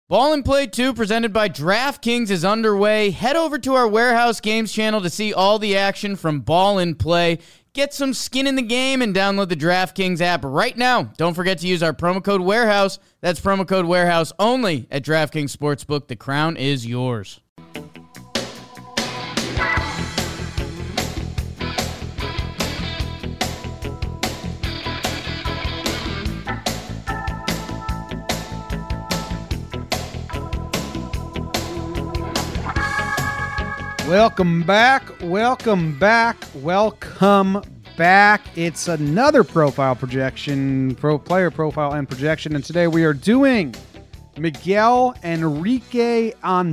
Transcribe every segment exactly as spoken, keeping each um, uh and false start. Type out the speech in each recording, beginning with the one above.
Ball and Play two, presented by DraftKings, is underway. Head over to our Warehouse Games channel to see all the action from Ball and Play. Get some skin in the game and download the DraftKings app right now. Don't forget to use our promo code Warehouse. That's promo code Warehouse only at DraftKings Sportsbook. The crown is yours. Welcome back, welcome back, welcome back. It's another profile projection, pro player profile and projection, and today we are doing Miguel Enrique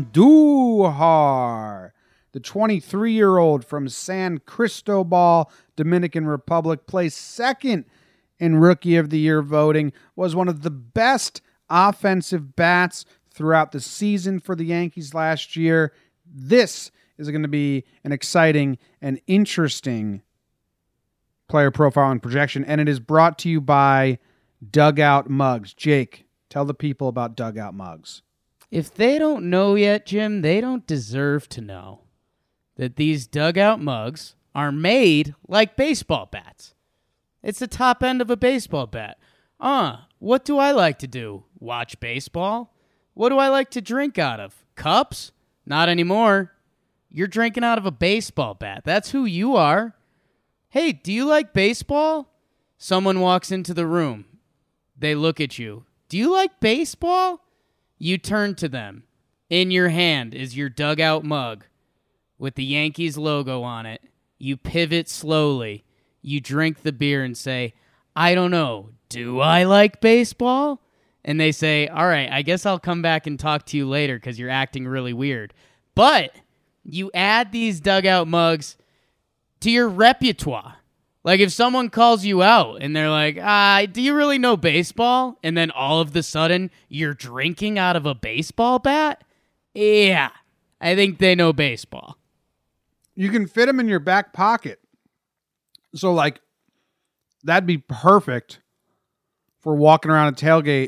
Andujar, the twenty-three-year-old from San Cristobal, Dominican Republic, placed second in Rookie of the Year voting, was one of the best offensive bats throughout the season for the Yankees last year. This is going to be an exciting and interesting player profile and projection, and it is brought to you by Dugout Mugs. Jake, tell the people about Dugout Mugs. If they don't know yet, Jim, they don't deserve to know that these Dugout Mugs are made like baseball bats. It's the top end of a baseball bat. Uh, what do I like to do? Watch baseball? What do I like to drink out of? Cups? Not anymore. You're drinking out of a baseball bat. That's who you are. Hey, do you like baseball? Someone walks into the room. They look at you. Do you like baseball? You turn to them. In your hand is your Dugout mug with the Yankees logo on it. You pivot slowly. You drink the beer and say, I don't know. Do I like baseball? And they say, all right, I guess I'll come back and talk to you later because you're acting really weird. But you add these Dugout mugs to your repertoire. Like if someone calls you out and they're like, ah, do you really know baseball? And then all of the sudden you're drinking out of a baseball bat? Yeah, I think they know baseball. You can fit them in your back pocket. So like, that'd be perfect for walking around a tailgate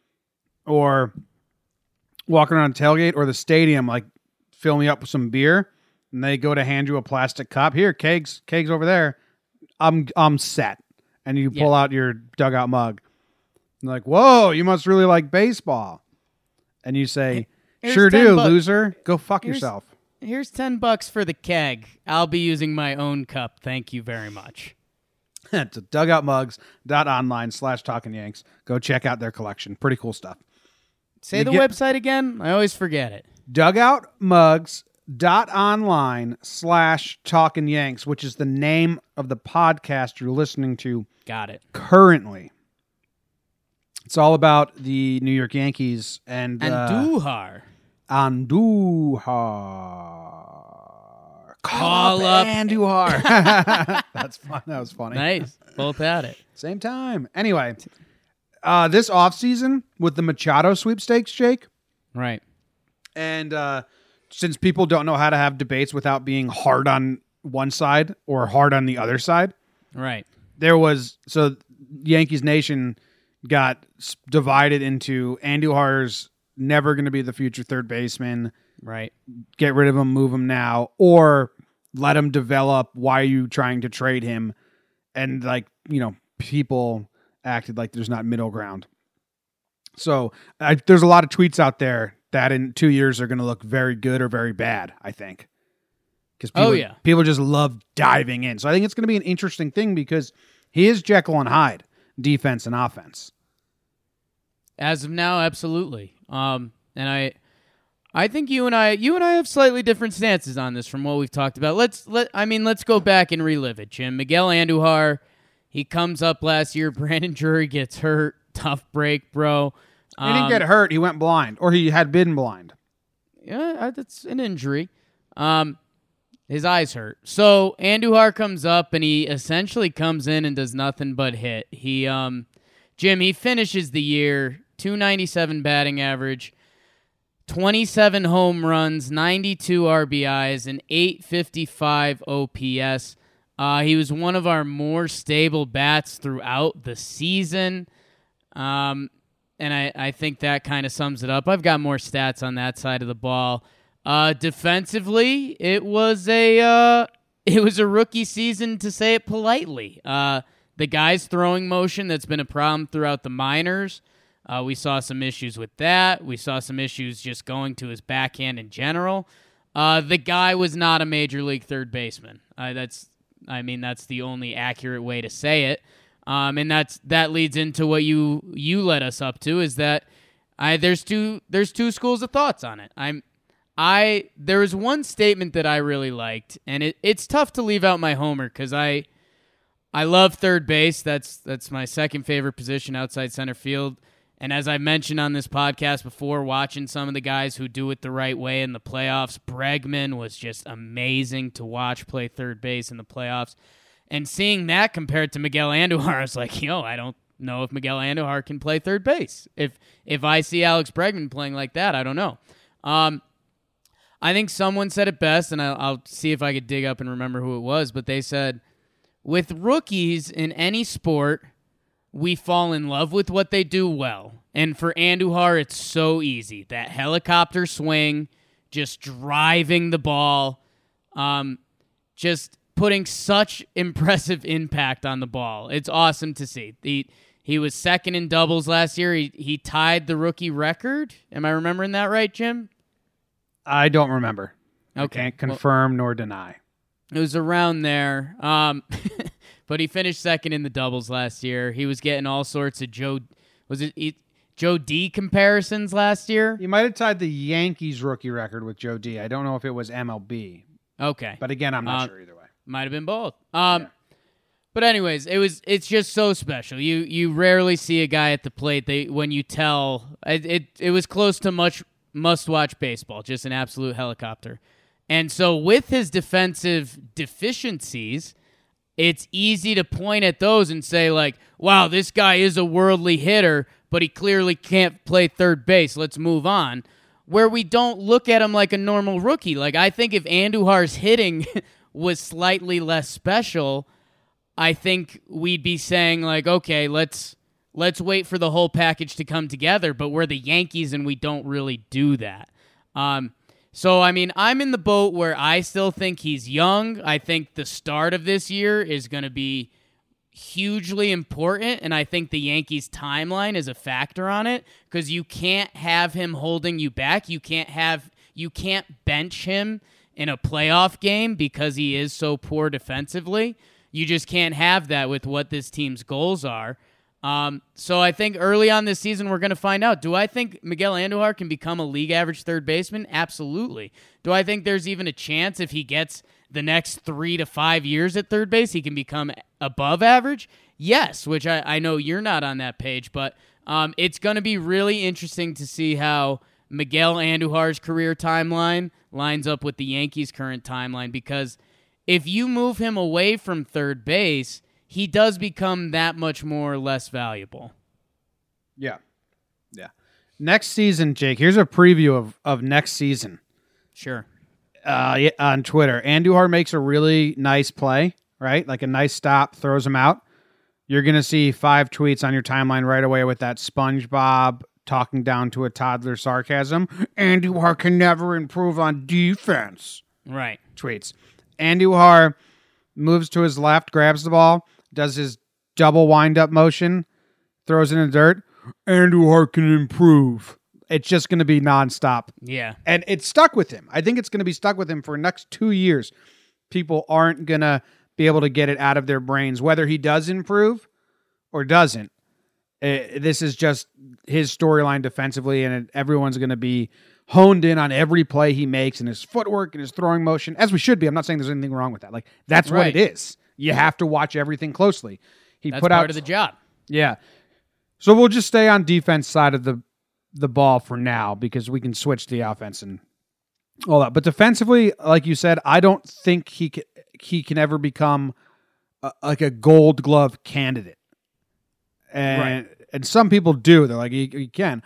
or walking around a tailgate or the stadium, like, fill me up with some beer, and they go to hand you a plastic cup. Here, kegs, kegs over there. I'm I'm set. And you pull yeah. out your Dugout mug. And like, whoa, you must really like baseball. And you say, here's sure do, bucks. Loser. Go fuck here's, yourself. Here's ten bucks for the keg. I'll be using my own cup. Thank you very much. It's dugoutmugs.online slash talking yanks. Go check out their collection. Pretty cool stuff. Say you the get- website again. I always forget it. dugoutmugs.online slash talking yanks, which is the name of the podcast you're listening to. Got it. Currently. It's all about the New York Yankees and Andujar. Uh, Andujar. Call, Call up, up. Andujar. That's fun. That was funny. Nice. Both at it. Same time. Anyway, uh, this offseason with the Machado sweepstakes, Jake. Right. And uh, since people don't know how to have debates without being hard on one side or hard on the other side, right? There was so Yankees Nation got divided into Andujar's never going to be the future third baseman, right? Get rid of him, move him now, or let him develop. Why are you trying to trade him? And like you know, people acted like there's not middle ground. So I, there's a lot of tweets out there that in two years are going to look very good or very bad, I think. Because people, oh, yeah. people just love diving in. So I think it's going to be an interesting thing because he is Jekyll and Hyde, defense and offense. As of now, absolutely. Um, and I I think you and I you and I have slightly different stances on this from what we've talked about. Let's let I mean, let's go back and relive it, Jim. Miguel Andujar, he comes up last year. Brandon Drury gets hurt. Tough break, bro. He didn't um, get hurt. He went blind, or he had been blind. Yeah, that's an injury. Um, his eyes hurt. So Andujar comes up, and he essentially comes in and does nothing but hit. He, um, Jim, he finishes the year two ninety-seven batting average, twenty-seven home runs, ninety-two R B Is, and eight fifty-five O P S. Uh, he was one of our more stable bats throughout the season. Um, and I, I think that kind of sums it up. I've got more stats on that side of the ball. Uh, defensively, it was a uh, it was a rookie season, to say it politely. Uh, the guy's throwing motion that's been a problem throughout the minors. Uh, we saw some issues with that. We saw some issues just going to his backhand in general. Uh, the guy was not a major league third baseman. Uh, that's, I mean, that's the only accurate way to say it. Um, and that's that leads into what you you led us up to, is that I there's two there's two schools of thoughts on it. I'm I there was one statement that I really liked, and it, it's tough to leave out my homer because I I love third base. That's that's my second favorite position outside center field. And as I mentioned on this podcast before, watching some of the guys who do it the right way in the playoffs, Bregman was just amazing to watch play third base in the playoffs. And seeing that compared to Miguel Andujar, I was like, yo, I don't know if Miguel Andujar can play third base. If if I see Alex Bregman playing like that, I don't know. Um, I think someone said it best, and I'll, I'll see if I could dig up and remember who it was, but they said, with rookies in any sport, we fall in love with what they do well. And for Andujar, it's so easy. That helicopter swing, just driving the ball, um, just putting such impressive impact on the ball. It's awesome to see. He, he was second in doubles last year. He, he tied the rookie record. Am I remembering that right, Jim? I don't remember. Okay. I can't confirm well, nor deny. It was around there. Um, but he finished second in the doubles last year. He was getting all sorts of Joe, was it he, Joe D comparisons last year? He might have tied the Yankees rookie record with Joe D. I don't know if it was M L B. Okay. But again, I'm not um, sure either way. Might have been both. Um, yeah. But anyways, it was it's just so special. You you rarely see a guy at the plate they when you tell it it, it was close to much must-watch baseball, just an absolute helicopter. And so with his defensive deficiencies, it's easy to point at those and say, like, wow, this guy is a worldly hitter, but he clearly can't play third base. Let's move on. Where we don't look at him like a normal rookie. Like, I think if Andujar's hitting was slightly less special, I think we'd be saying, like, okay, let's let's wait for the whole package to come together, but we're the Yankees and we don't really do that. Um So, I mean, I'm in the boat where I still think he's young. I think the start of this year is going to be hugely important, and I think the Yankees' timeline is a factor on it because you can't have him holding you back. You can't have you can't bench him in a playoff game because he is so poor defensively. You just can't have that with what this team's goals are. Um, so I think early on this season, we're going to find out. Do I think Miguel Andujar can become a league average third baseman? Absolutely. Do I think there's even a chance if he gets the next three to five years at third base, he can become above average? Yes, which I, I know you're not on that page, but um, it's going to be really interesting to see how Miguel Andujar's career timeline lines up with the Yankees' current timeline, because if you move him away from third base, he does become that much more or less valuable. Yeah. Yeah. Next season, Jake, here's a preview of, of next season. Sure. Uh, yeah, on Twitter. Andujar makes a really nice play, right? Like a nice stop, throws him out. You're going to see five tweets on your timeline right away with that SpongeBob talking down to a toddler sarcasm. Andujar can never improve on defense. Right. Tweets. Andujar moves to his left, grabs the ball, does his double wind-up motion, throws it in the dirt. Andujar can improve. It's just going to be nonstop. Yeah. And it's stuck with him. I think it's going to be stuck with him for the next two years. People aren't going to be able to get it out of their brains, whether he does improve or doesn't. Uh, this is just his storyline defensively, and it, everyone's going to be honed in on every play he makes and his footwork and his throwing motion, as we should be. I'm not saying there's anything wrong with that. Like, that's right. what it is. You have to watch everything closely. He that's put part out of the job. Yeah. So we'll just stay on defense side of the the ball for now because we can switch to the offense and all that. But defensively, like you said, I don't think he can, he can ever become a, like a Gold Glove candidate. And right. and some people do. They're like, he, he can.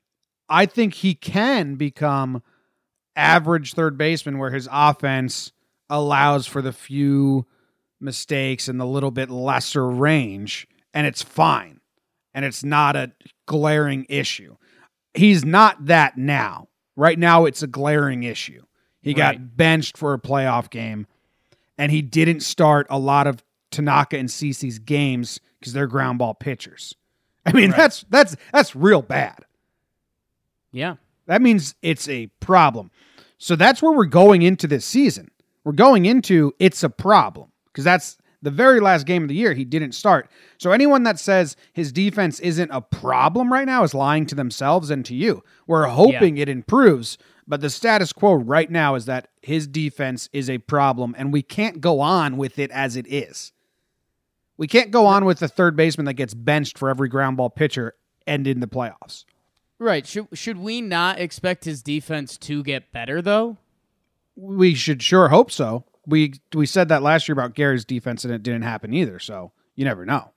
I think he can become average third baseman where his offense allows for the few mistakes and the little bit lesser range, and it's fine. and it's not a glaring issue. He's not that now. Right now, it's a glaring issue. He got Right. benched for a playoff game, and he didn't start a lot of Tanaka and Cece's games because they're ground ball pitchers. I mean, Right. that's that's that's real bad. Yeah. That means it's a problem. So that's where we're going into this season. We're going into it's a problem because that's the very last game of the year he didn't start. So anyone that says his defense isn't a problem right now is lying to themselves and to you. We're hoping it improves, but the status quo right now is that his defense is a problem and we can't go on with it as it is. We can't go on with the third baseman that gets benched for every ground ball pitcher and in the playoffs. Right. Should should we not expect his defense to get better though? We should sure hope so. We we said that last year about Gary's defense, and it didn't happen either. So you never know.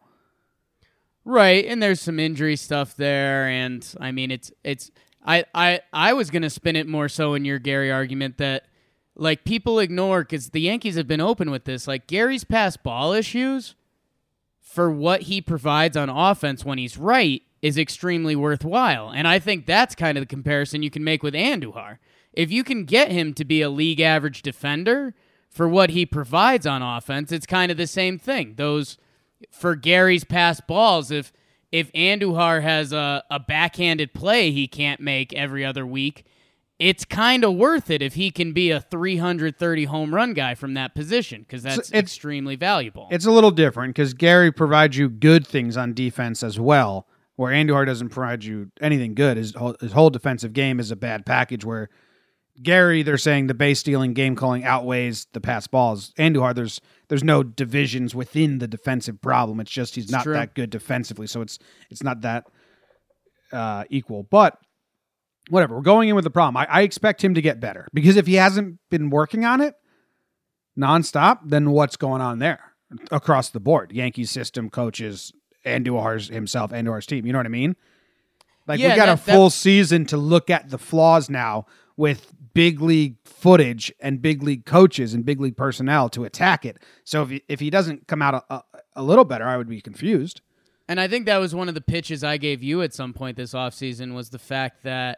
Right, and there's some injury stuff there, and I mean it's it's I I I was gonna spin it more so in your Gary argument that like people ignore because the Yankees have been open with this. Like Gary's pass ball issues for what he provides on offense when he's right is extremely worthwhile, and I think that's kind of the comparison you can make with Andujar. If you can get him to be a league average defender for what he provides on offense, it's kind of the same thing. Those for Gary's pass balls, if if Andujar has a, a backhanded play he can't make every other week, it's kind of worth it if he can be a three hundred thirty home run guy from that position because that's So it's- extremely valuable. It's a little different because Gary provides you good things on defense as well, where Andujar doesn't provide you anything good. His whole, his whole defensive game is a bad package where Gary, they're saying the base stealing, game calling outweighs the pass balls. Andujar, there's there's no divisions within the defensive problem. It's just he's not true. that good defensively, so it's it's not that uh, equal. But whatever, we're going in with the problem. I, I expect him to get better because if he hasn't been working on it nonstop, then what's going on there across the board? Yankees system, coaches, Andujar's himself, Andujar's team. You know what I mean? Like Yeah, we got that- a full season to look at the flaws now with big league footage and big league coaches and big league personnel to attack it. So if he, if he doesn't come out a, a, a little better, I would be confused. And I think that was one of the pitches I gave you at some point this offseason was the fact that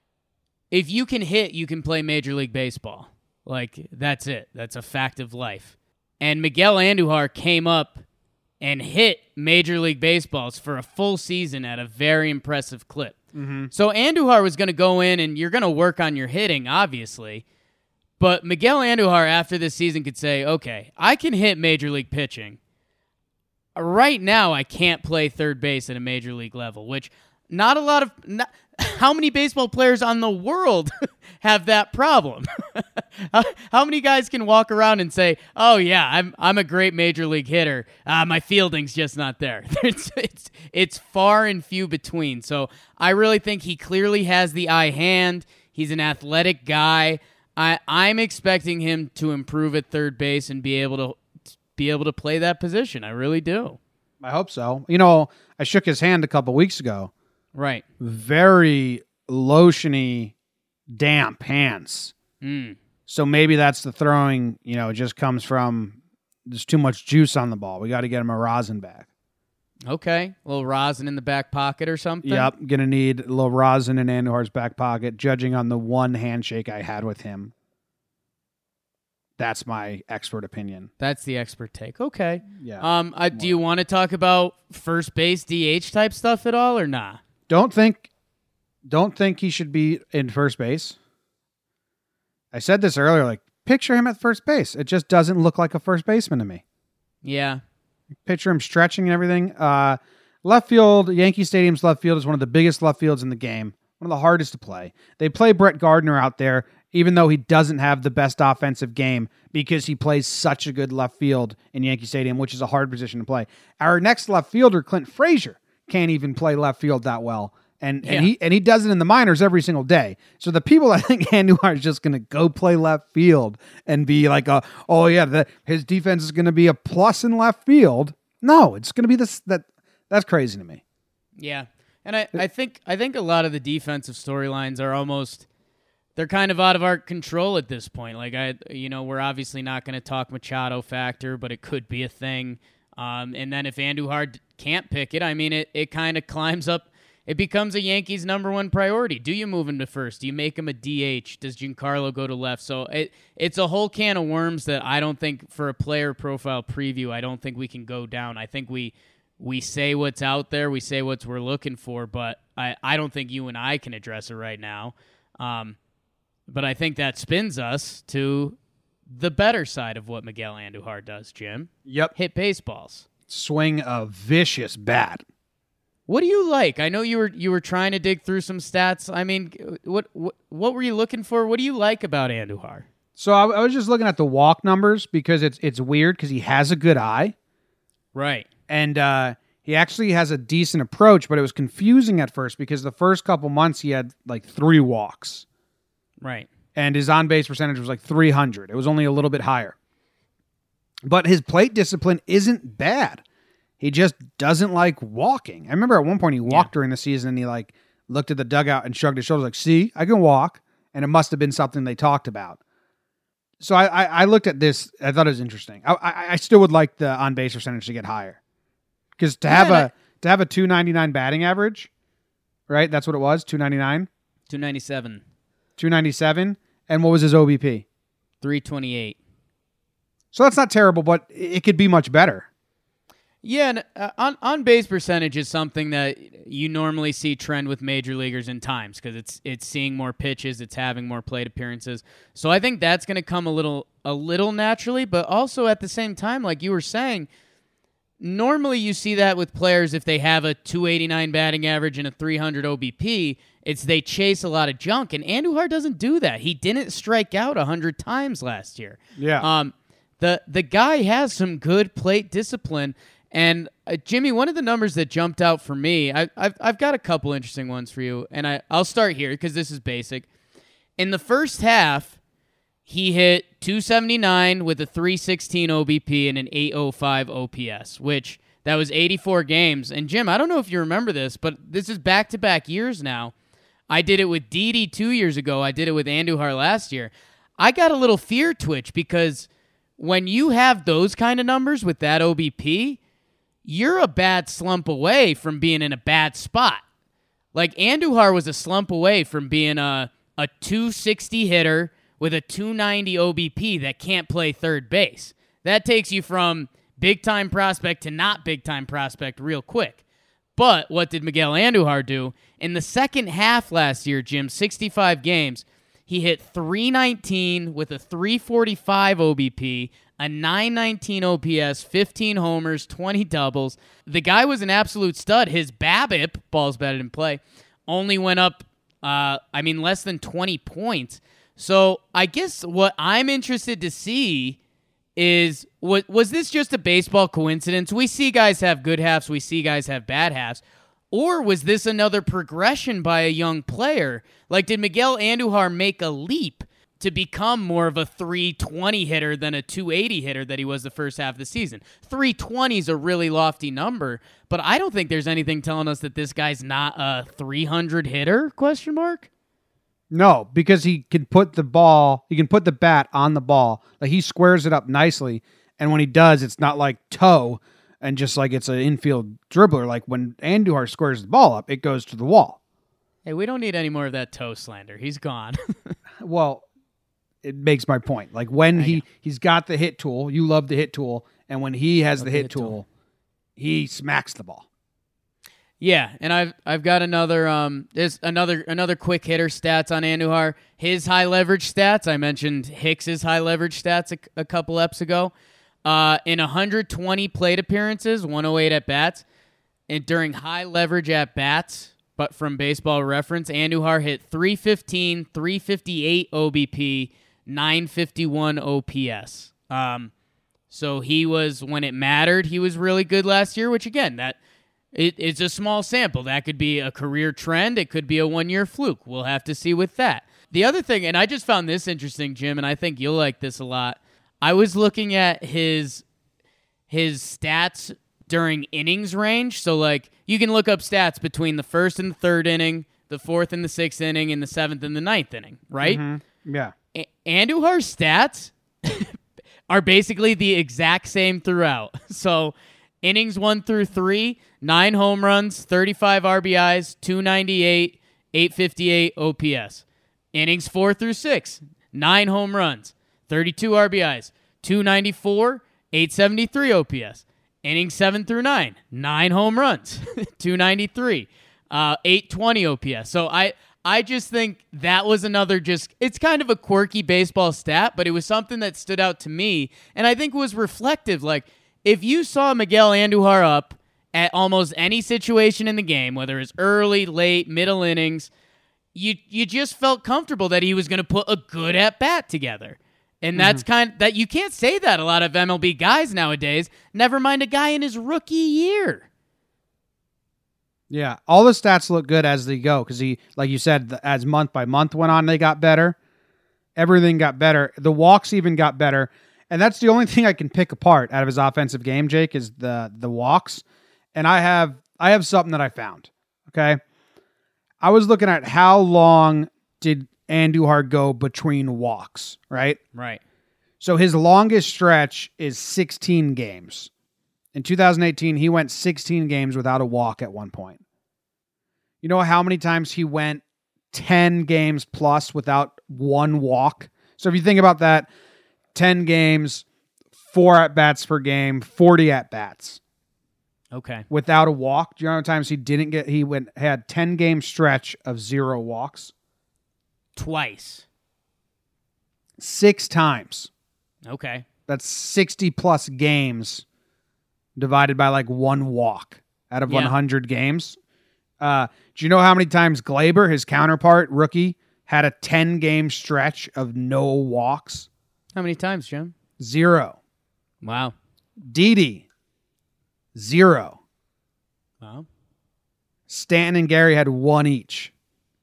if you can hit, you can play Major League Baseball. Like, that's it. That's a fact of life. And Miguel Andujar came up and hit Major League Baseballs for a full season at a very impressive clip. Mm-hmm. So Andujar was going to go in, and you're going to work on your hitting, obviously. But Miguel Andujar, after this season, could say, okay, I can hit Major League pitching. Right now, I can't play third base at a Major League level, which not a lot of... Not, how many baseball players on the world have that problem? how, how many guys can walk around and say, oh, yeah, I'm I'm a great Major League hitter. Uh, my fielding's just not there. it's, it's, it's far and few between. So I really think he clearly has the eye hand. He's an athletic guy. I, I'm expecting him to improve at third base and be able to be able to play that position. I really do. I hope so. You know, I shook his hand a couple weeks ago. Right. Very lotiony, damp hands. Mm. So maybe that's the throwing, you know, it just comes from there's too much juice on the ball. We got to get him a rosin back. Okay. A little rosin in the back pocket or something? Yep. Going to need a little rosin in Andujar's back pocket, judging on the one handshake I had with him. That's my expert opinion. That's the expert take. Okay. Yeah. Um. Uh, do you want to talk about first base D H type stuff at all or nah? Don't think don't think he should be in first base. I said this earlier, like, picture him at first base. It just doesn't look like a first baseman to me. Yeah. Picture him stretching and everything. Uh, left field, Yankee Stadium's left field is one of the biggest left fields in the game. One of the hardest to play. They play Brett Gardner out there, even though he doesn't have the best offensive game because he plays such a good left field in Yankee Stadium, which is a hard position to play. Our next left fielder, Clint Frazier, can't even play left field that well. And, Yeah. and he and he does it in the minors every single day. So the people that think Andujar is just going to go play left field and be like, a, oh yeah, the, his defense is going to be a plus in left field. No, it's going to be this. That that's crazy to me. Yeah. And I, I think I think a lot of the defensive storylines are almost they're kind of out of our control at this point. Like I you know, we're obviously not going to talk Machado factor, but it could be a thing. Um, and then if Andujar can't pick it, I mean, it, it kind of climbs up. It becomes a Yankees number one priority. Do you move him to first? Do you make him a D H? Does Giancarlo go to left? So it it's a whole can of worms that I don't think for a player profile preview, I don't think we can go down. I think we we say what's out there. We say what we're looking for, but I, I don't think you and I can address it right now. Um, but I think that spins us to the better side of what Miguel Andujar does, Jim. Yep. Hit baseballs. Swing a vicious bat. What do you like? I know you were you were trying to dig through some stats. I mean, what what, what were you looking for? What do you like about Andujar? So I, I was just looking at the walk numbers because it's it's weird because he has a good eye. Right. And uh, he actually has a decent approach, but it was confusing at first because the first couple months he had like three walks. Right. And his on-base percentage was like three hundred. It was only a little bit higher. But his plate discipline isn't bad. He just doesn't like walking. I remember at one point he walked yeah. during the season and he like looked at the dugout and shrugged his shoulders like, see, I can walk. And it must have been something they talked about. So I, I, I looked at this. I thought it was interesting. I, I, I still would like the on-base percentage to get higher. Because to have yeah, a I, to have a two ninety-nine batting average, right? That's what it was, two ninety-nine? two ninety-seven. two ninety-seven. And what was his O B P? three twenty-eight. So that's not terrible, but it could be much better. Yeah, and, uh, on on base percentage is something that you normally see trend with major leaguers in times because it's it's seeing more pitches, it's having more plate appearances. So I think that's going to come a little a little naturally, but also at the same time, like you were saying, normally you see that with players if they have a two eighty-nine batting average and a three hundred O B P, it's they chase a lot of junk, and Andujar doesn't do that. He didn't strike out one hundred times last year. Yeah. Um, the the guy has some good plate discipline. And uh, Jimmy, one of the numbers that jumped out for me, I, I've I've got a couple interesting ones for you, and I I'll start here because this is basic. In the first half, he hit two seventy-nine with a three sixteen O B P and an eight oh five O P S, which that was eighty-four games. And Jim, I don't know if you remember this, but this is back to back years now. I did it with Didi two years ago. I did it with Andujar last year. I got a little fear twitch because when you have those kind of numbers with that O B P, you're a bad slump away from being in a bad spot. Like, Andujar was a slump away from being a, a two sixty hitter with a two ninety O B P that can't play third base. That takes you from big-time prospect to not big-time prospect real quick. But what did Miguel Andujar do? In the second half last year, Jim, sixty-five games, he hit three nineteen with a three forty-five O B P, a nine nineteen O P S, fifteen homers, twenty doubles. The guy was an absolute stud. His BABIP, balls batted in play, only went up, uh, I mean, less than twenty points. So I guess what I'm interested to see is, was, was this just a baseball coincidence? We see guys have good halves. We see guys have bad halves. Or was this another progression by a young player? Like, did Miguel Andujar make a leap to become more of a three twenty hitter than a two eighty hitter that he was the first half of the season? three twenty is a really lofty number, but I don't think there's anything telling us that this guy's not a three hundred hitter, question mark? No, because he can put the ball, he can put the bat on the ball. Like, he squares it up nicely, and when he does, it's not like toe and just like it's an infield dribbler. Like, when Andujar squares the ball up, it goes to the wall. Hey, we don't need any more of that toe slander. He's gone. Well, it makes my point. Like, when he, he's got the hit tool, you love the hit tool, and when he has the hit, hit tool, tool, he smacks the ball. Yeah, and I've I've got another um there's another another quick hitter stats on Andujar. His high leverage stats, I mentioned Hicks's high leverage stats a, a couple eps ago. Uh, in one hundred twenty plate appearances, one oh eight at bats, and during high leverage at bats, but from Baseball Reference, Andujar hit three fifteen, three fifty-eight O B P, nine fifty-one O P S. Um, so he was, when it mattered, he was really good last year, which again, that it, it's a small sample. That could be a career trend. It could be a one-year fluke. We'll have to see with that. The other thing, and I just found this interesting, Jim, and I think you'll like this a lot. I was looking at his his stats during innings range. So, like, you can look up stats between the first and the third inning, the fourth and the sixth inning, and the seventh and the ninth inning, right? Mm-hmm. Yeah. A- Andujar's stats are basically the exact same throughout. So Innings one through three, nine home runs, thirty-five R B Is, two ninety-eight, eight fifty-eight O P S. Innings four through six, nine home runs, thirty-two R B Is, two ninety-four, eight seventy-three O P S. Innings seven through nine, nine home runs, two ninety-three, uh, eight twenty O P S. So I, I just think that was another just, it's kind of a quirky baseball stat, but it was something that stood out to me, and I think was reflective. Like, if you saw Miguel Andujar up at almost any situation in the game, whether it's early, late, middle innings, you you just felt comfortable that he was going to put a good at-bat together. And that's mm-hmm. kind of, that you can't say that a lot of M L B guys nowadays, never mind a guy in his rookie year. Yeah, all the stats look good as they go because he, like you said, as month by month went on, they got better. Everything got better. The walks even got better. And that's the only thing I can pick apart out of his offensive game, Jake, is the the walks. And I have I have something that I found. Okay. I was looking at how long did Andujar go between walks, right? Right. So his longest stretch is sixteen games. In two thousand eighteen, he went sixteen games without a walk at one point. You know how many times he went ten games plus without one walk? So if you think about that, ten games, four at-bats per game, forty at-bats. Okay. Without a walk. Do you know how many times he didn't get, he went, had ten-game stretch of zero walks? Twice. Six times. Okay. That's sixty-plus games divided by like one walk out of yeah. one hundred games. Uh, do you know how many times Glaber, his counterpart, rookie, had a ten-game stretch of no walks? How many times, Jim? Zero. Wow. Didi, zero. Wow. Stanton and Gary had one each.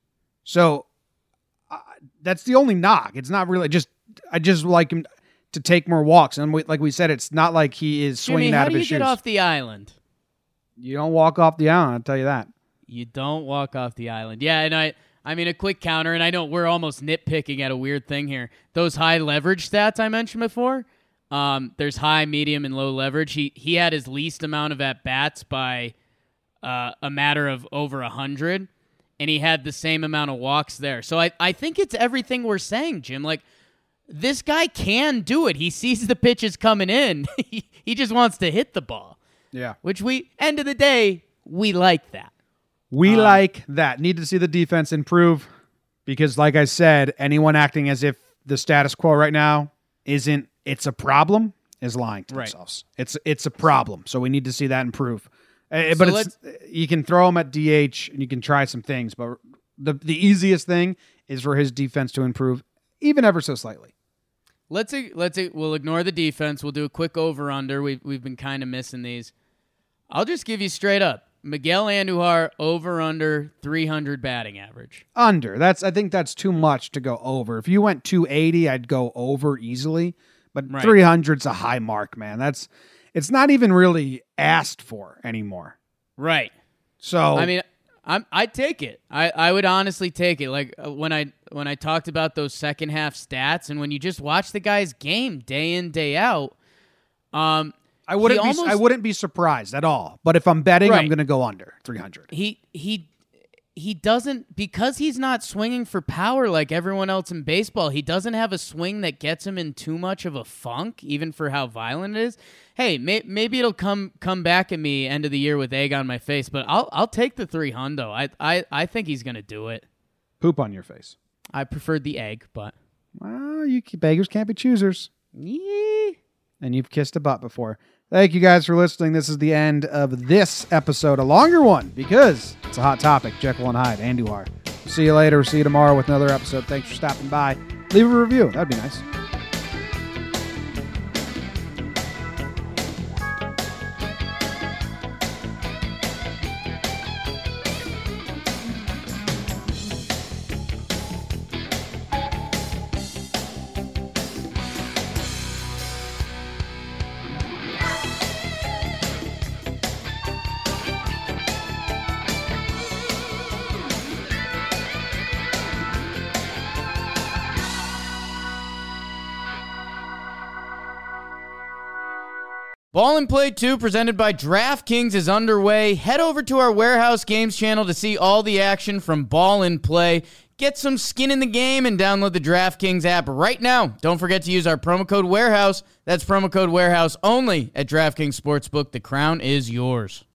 So uh, that's the only knock. It's not really just, I just like him to take more walks. And we, like we said, it's not like he is swinging Jimmy, out of his shoes. How do you shoes. get off the island? You don't walk off the island, I'll tell you that. You don't walk off the island. Yeah, and I I mean, a quick counter, and I know we're almost nitpicking at a weird thing here. Those high leverage stats I mentioned before, um, there's high, medium, and low leverage. He he had his least amount of at-bats by uh, a matter of over one hundred, and he had the same amount of walks there. So I, I think it's everything we're saying, Jim. Like, this guy can do it. He sees the pitches coming in. he, he just wants to hit the ball. Yeah. Which we, end of the day, we like that. We um, like that. Need to see the defense improve because, like I said, anyone acting as if the status quo right now isn't, it's a problem, is lying to right. themselves. It's it's a problem. So we need to see that improve. Uh, so but it's, you can throw him at D H and you can try some things, but the the easiest thing is for his defense to improve, even ever so slightly. Let's let's we'll ignore the defense. We'll do a quick over under. We've we've been kind of missing these. I'll just give you straight up. Miguel Andujar over under three hundred batting average. Under. That's I think that's too much to go over. If you went two eighty, I'd go over easily. But right. three hundred's a high mark, man. That's it's not even really asked for anymore. Right. So I mean, I'm I'd take it. I, I would honestly take it. Like uh, when I when I talked about those second half stats, and when you just watch the guy's game day in day out, um. I wouldn't be almost, I wouldn't be surprised at all. But if I'm betting, right. I'm going to go under three hundred. He he he doesn't, because he's not swinging for power like everyone else in baseball. He doesn't have a swing that gets him in too much of a funk, even for how violent it is. Hey, may, maybe it'll come come back at me end of the year with egg on my face, but I'll I'll take the three hundo. I I I think he's going to do it. Poop on your face. I preferred the egg, but well, you beggars can't be choosers. Yeah. And you've kissed a butt before. Thank you guys for listening. This is the end of this episode, a longer one because it's a hot topic. Jekyll and Hyde, Andujar. See you later. See you tomorrow with another episode. Thanks for stopping by. Leave a review. That'd be nice. Ball and Play two, presented by DraftKings, is underway. Head over to our Warehouse Games channel to see all the action from Ball and Play. Get some skin in the game and download the DraftKings app right now. Don't forget to use our promo code Warehouse. That's promo code Warehouse only at DraftKings Sportsbook. The crown is yours.